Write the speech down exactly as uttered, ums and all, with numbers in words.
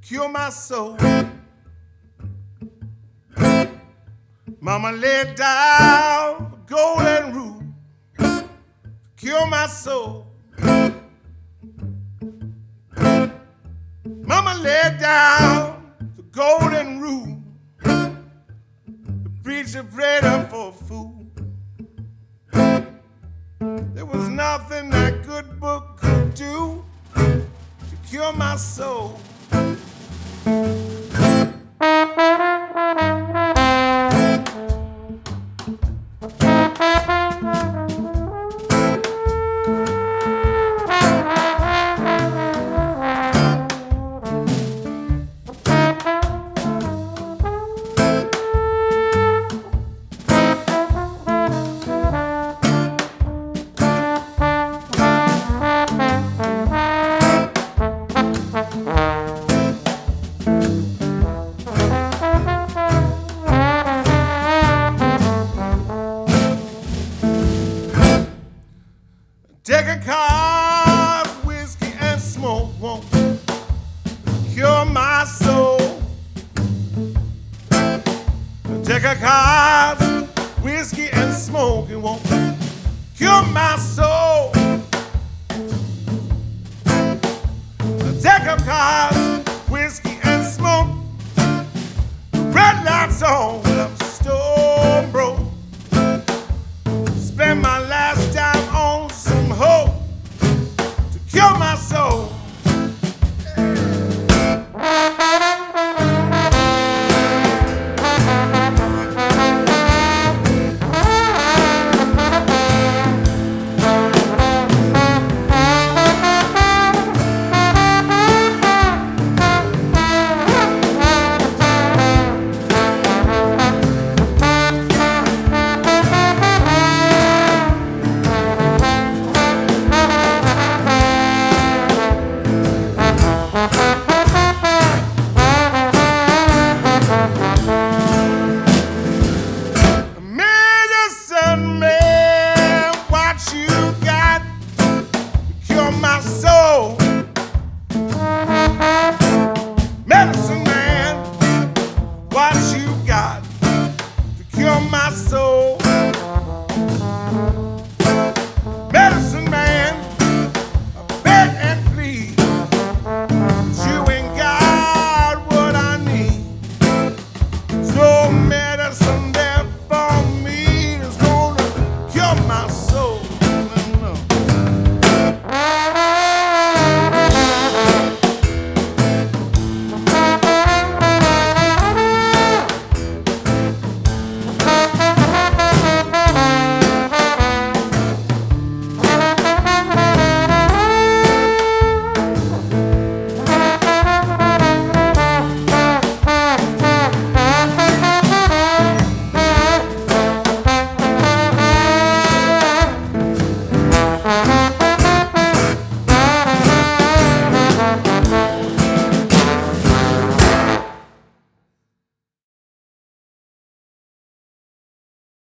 cure my soul. Mama laid down the golden rule to cure my soul. Mama laid down the golden rule. The preacher prayed her for a fool. There was nothing that good book could do to cure my soul. Deck of cards, whiskey and smoke won't cure my soul. A deck of cards, whiskey and smoke, it won't cure my soul. A deck of cards, whiskey and smoke, red lights on.